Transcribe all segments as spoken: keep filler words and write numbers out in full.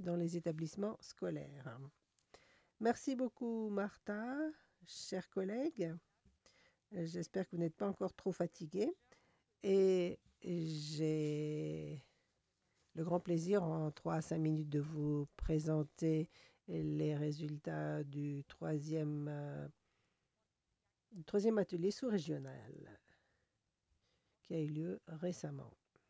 dans les établissements scolaires. Merci beaucoup, Martha, chers collègues. J'espère que vous n'êtes pas encore trop fatigués. Et j'ai le grand plaisir en trois à cinq minutes de vous présenter les résultats du troisième, euh, du troisième atelier sous-régional qui a eu lieu récemment.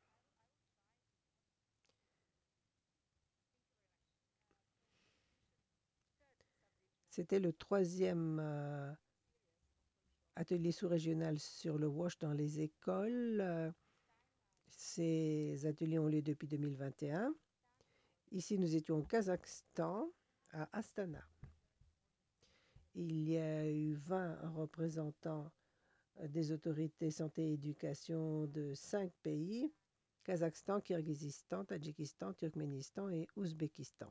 C'était le troisième euh, atelier sous-régional sur le wash dans les écoles. Euh, Ces ateliers ont lieu depuis deux mille vingt et un. Ici, nous étions au Kazakhstan, à Astana. Il y a eu vingt représentants des autorités santé et éducation de cinq pays, Kazakhstan, Kirghizistan, Tadjikistan, Turkménistan et Ouzbékistan.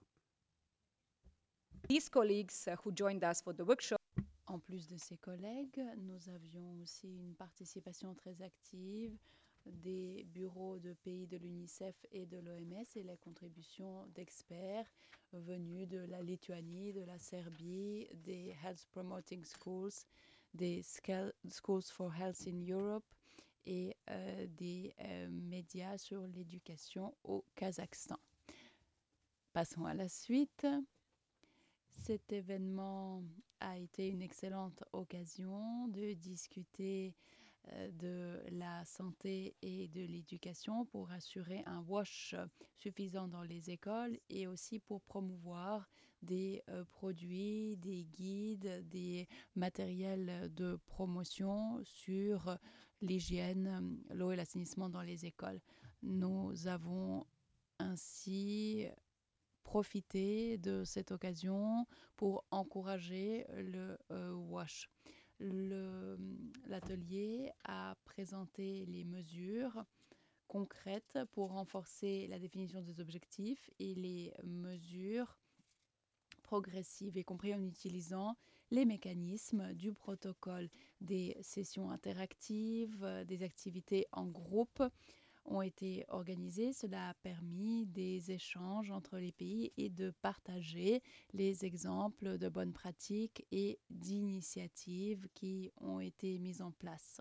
These colleagues uh, who joined us for the workshop. En plus de ces collègues, nous avions aussi une participation très active des bureaux de pays de l'UNICEF et de l'O M S et la contribution d'experts venus de la Lituanie, de la Serbie, des Health Promoting Schools, des Schools for Health in Europe et euh, des euh, médias sur l'éducation au Kazakhstan. Passons à la suite. Cet événement a été une excellente occasion de discuter euh, de la santé et de l'éducation pour assurer un wash suffisant dans les écoles et aussi pour promouvoir des euh, produits, des guides, des matériels de promotion sur l'hygiène, l'eau et l'assainissement dans les écoles. Nous avons ainsi profiter de cette occasion pour encourager le euh, wash. Le, l'atelier a présenté les mesures concrètes pour renforcer la définition des objectifs et les mesures progressives, y compris en utilisant les mécanismes du protocole des sessions interactives, des activités en groupe ont été organisées. Cela a permis des échanges entre les pays et de partager les exemples de bonnes pratiques et d'initiatives qui ont été mises en place.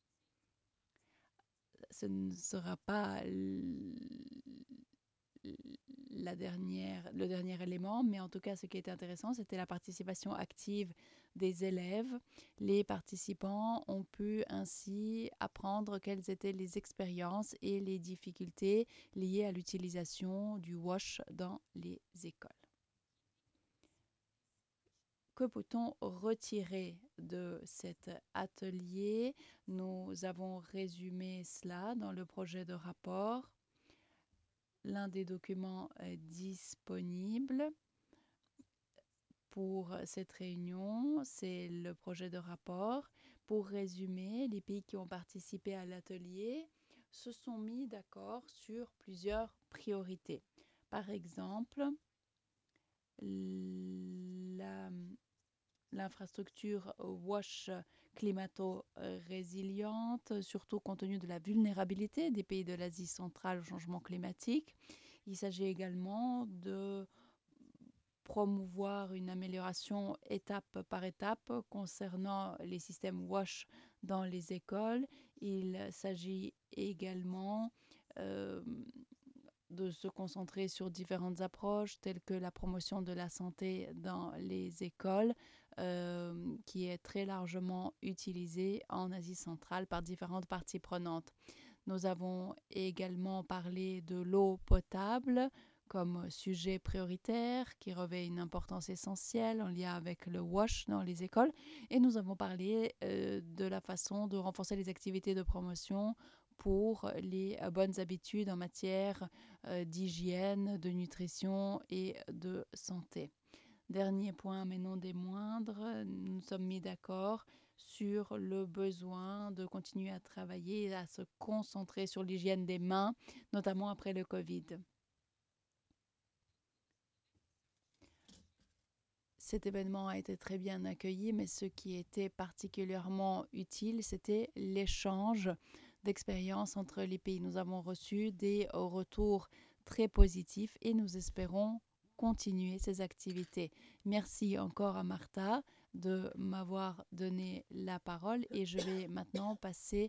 Ce ne sera pas la dernière, le dernier élément, mais en tout cas, ce qui était intéressant, c'était la participation active des élèves. Les participants ont pu ainsi apprendre quelles étaient les expériences et les difficultés liées à l'utilisation du wash dans les écoles. Que peut-on retirer de cet atelier? Nous avons résumé cela dans le projet de rapport. L'un des documents est disponible pour cette réunion, c'est le projet de rapport. Pour résumer, les pays qui ont participé à l'atelier se sont mis d'accord sur plusieurs priorités. Par exemple, la, l'infrastructure wash climato-résiliente, surtout compte tenu de la vulnérabilité des pays de l'Asie centrale au changement climatique. Il s'agit également de promouvoir une amélioration étape par étape concernant les systèmes wash dans les écoles. Il s'agit également euh, de se concentrer sur différentes approches telles que la promotion de la santé dans les écoles, euh, qui est très largement utilisée en Asie centrale par différentes parties prenantes. Nous avons également parlé de l'eau potable comme sujet prioritaire qui revêt une importance essentielle en lien avec le wash dans les écoles. Et nous avons parlé euh, de la façon de renforcer les activités de promotion pour les euh, bonnes habitudes en matière euh, d'hygiène, de nutrition et de santé. Dernier point, mais non des moindres, nous sommes mis d'accord sur le besoin de continuer à travailler et à se concentrer sur l'hygiène des mains, notamment après le Covid. Cet événement a été très bien accueilli, mais ce qui était particulièrement utile, c'était l'échange d'expériences entre les pays. Nous avons reçu des retours très positifs et nous espérons continuer ces activités. Merci encore à Martha de m'avoir donné la parole et je vais maintenant passer